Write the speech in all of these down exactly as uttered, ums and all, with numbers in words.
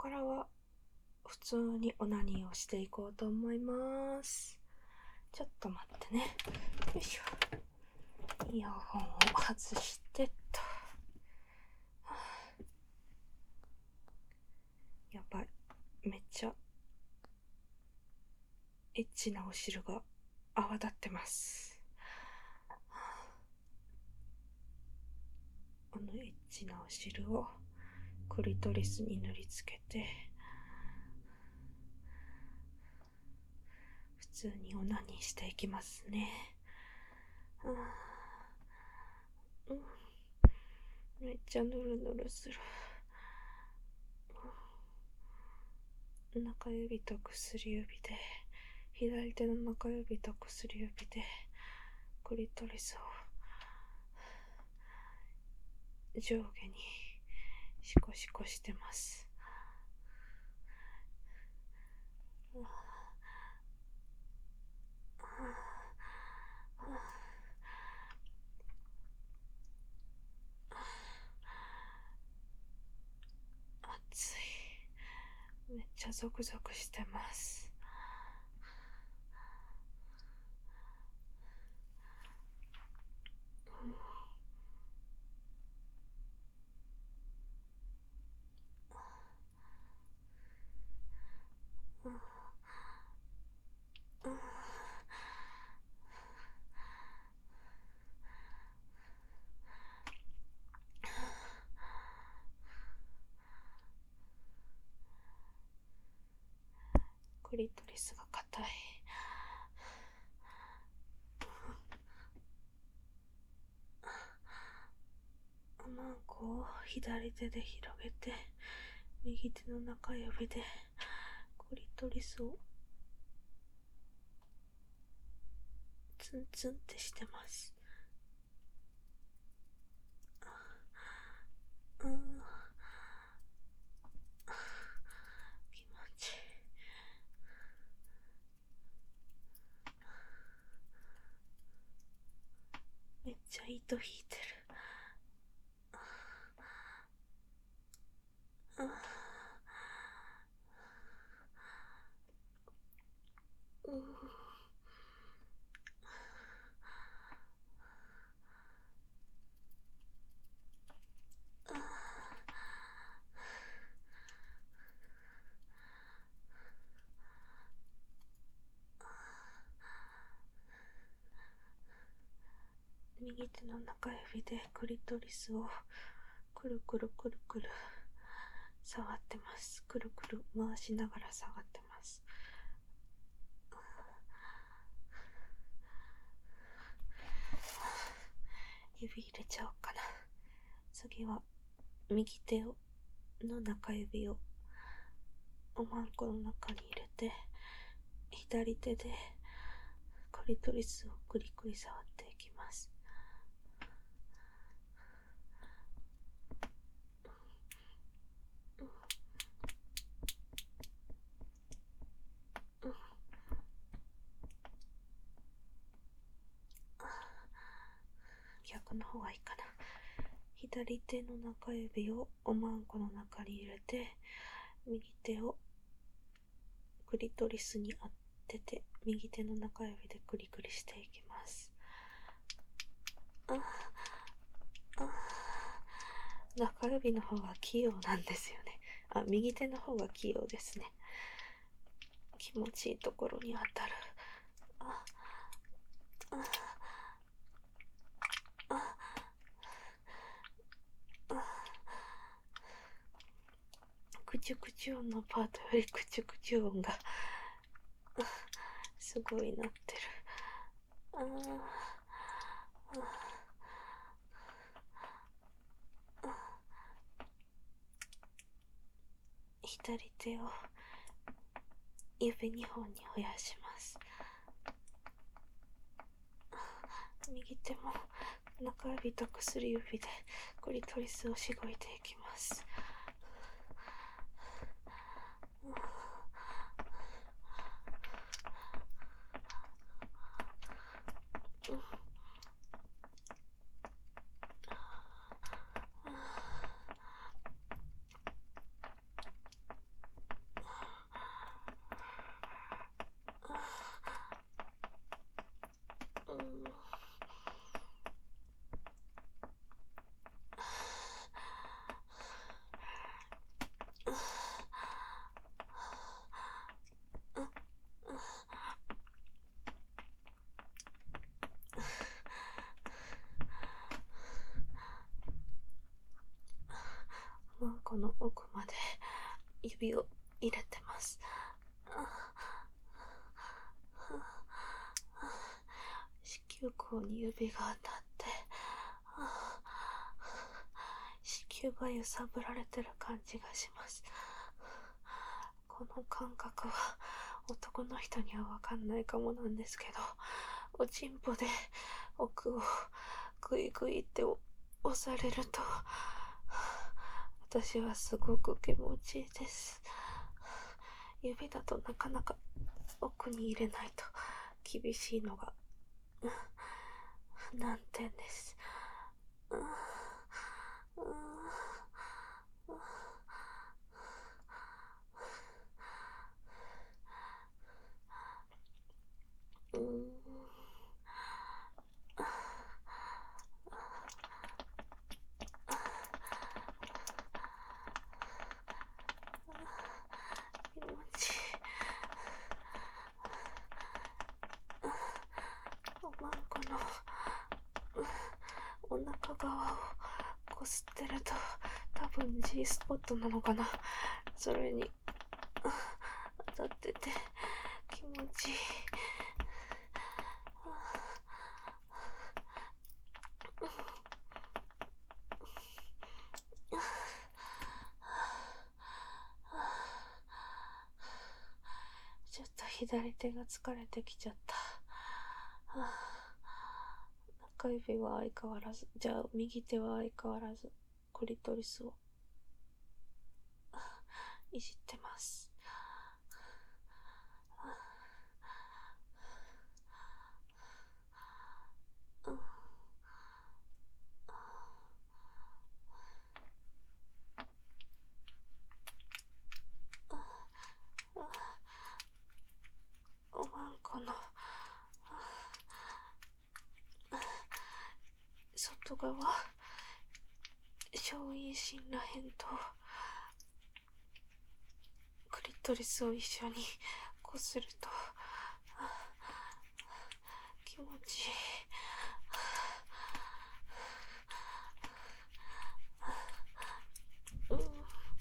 からは普通にオナニーをしていこうと思います。ちょっと待ってね。よいしょ。イヤホンを外してっと。やばい。めっちゃエッチなお汁が泡立ってます。このエッチなお汁をクリトリスに塗りつけて、普通にオナニーしていきますね。うん、めっちゃヌルヌルする。中指と薬指で、左手の中指と薬指でクリトリスを上下にシコシコしてます。熱い。めっちゃゾクゾクしてます。クリトリスが硬い。マンコを左手で広げて、右手の中指でクリトリスをツンツンってしてます。うん、気持ちいい。めっちゃ糸引いてる。うん、うん、右手の中指でクリトリスをくるくるくるくる触ってます。くるくる回しながら触ってます。指入れちゃおうかな。次は右手をの中指をおまんこの中に入れて、左手でクリトリスをくりくり触っていきます。逆の方がいいかな。左手の中指をおまんこの中に入れて、右手をクリトリスに当てて、右手の中指でクリクリしていきます。ああ、中指の方が器用なんですよね。あ、右手の方が器用ですね。気持ちいいところに当たる。ああああ、クチュクチュ音のパートよりクチュクチュ音がすごいなってる。ああ左手を指にほんに増やします。右手も中指と薬指でクリトリスをしごいていきます。 この奥まで指を入れてます。子宮口に指が当たって、子宮が揺さぶられてる感じがします。この感覚は男の人にはわかんないかもなんですけど、おちんぽで奥をグイグイって押されると、私はすごく気持ちいいです。指だとなかなか奥に入れないと厳しいのが難点です。うーん気持ちいい。おまんこのお腹側をこすってると、多分 G スポットなのかな、それに当たってて気持ちいい。ちょっと左手が疲れてきちゃった。中指は相変わらず、じゃあ右手は相変わらずクリトリスをいじってます。おまんこの外側、小陰唇らへんとクリトリスを一緒にこすると気持ちいい。うんうん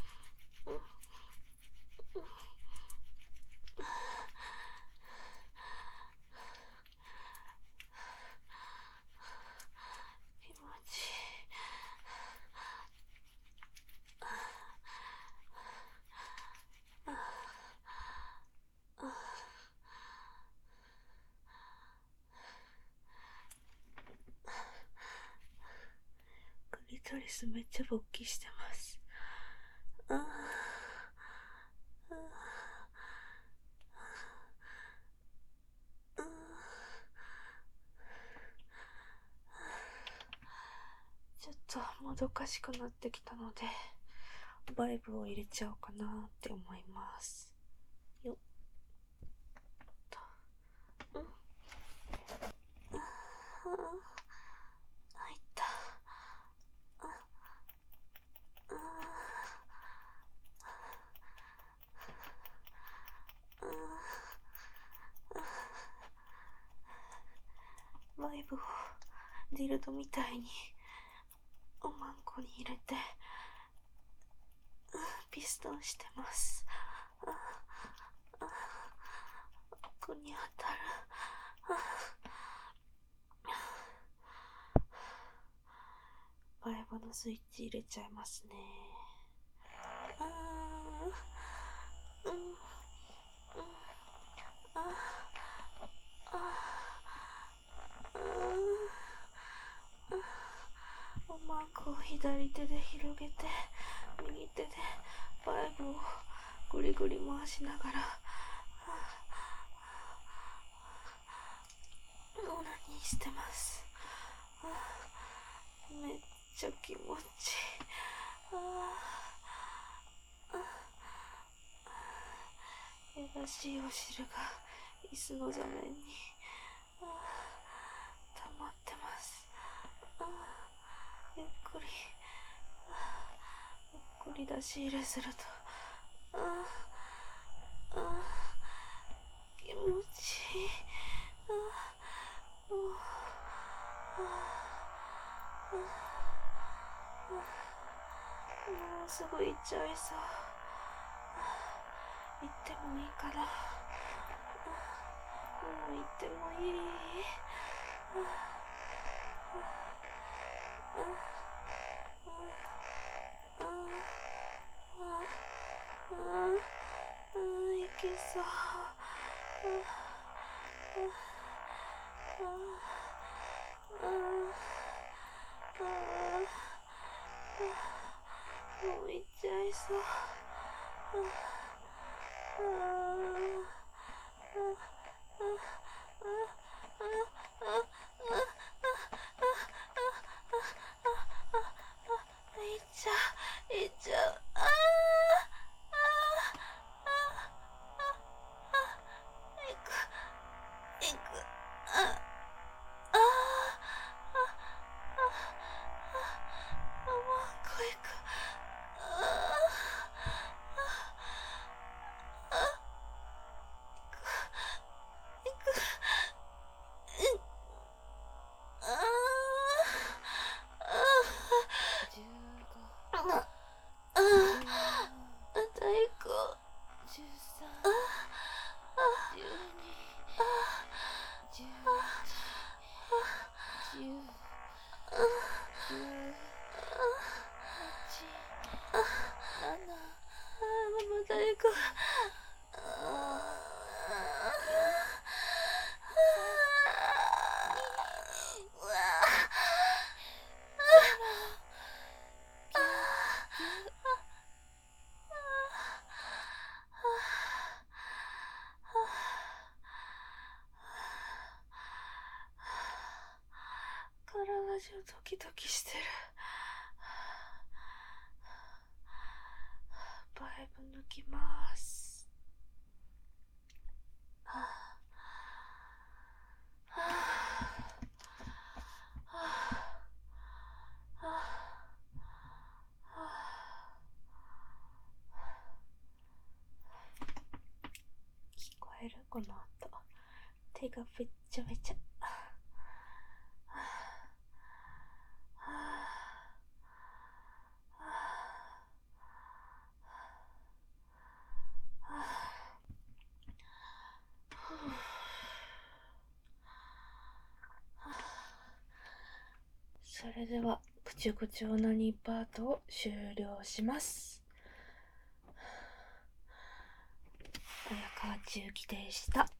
気持ちいい。クリトリスめっちゃ勃起してます。あーあーあーちょっともどかしくなってきたので、バイブを入れちゃおうかなって思います。よっと。うん。ああ、入った。ああ、あバイブをディルドみたいにおまんこに入れてピストンしてます。ああ、奥に当たる。バイブのスイッチ入れちゃいますね。あーうんうんあああおまんこを左手で広げて、右手でバイブをぐりぐり回しながらオナニーしてます。めっちゃ気持ちいい。やらしいお汁が椅子の座面に溜まってます。ゆっくりゆっくり出し入れすると気持ちいい。 もうすぐ行っちゃいそう。行ってもいいかな。もう行ってもいい。行けそう。もう行っちゃいそう。行っちゃう、行っちゃう。あーあーあーあー行く、行く。ああああ、もうこ行く。ああ行く。ああじゅうご、 ああ、 じゅうよん、 太鼓。 じゅうさん、 あじゅうに、 あじゅういち、じゅう、きゅう、はち、なな、 ママ太鼓。 ご、よん、さん、に、ゼロ、ぎゅうぎゅう。 体中ドキドキしてる。バイブ抜きます。聞こえるこの音。手がべっちゃべちゃ。それではくちゅくちゅオナニーパートを終了します。綾川千幸でした。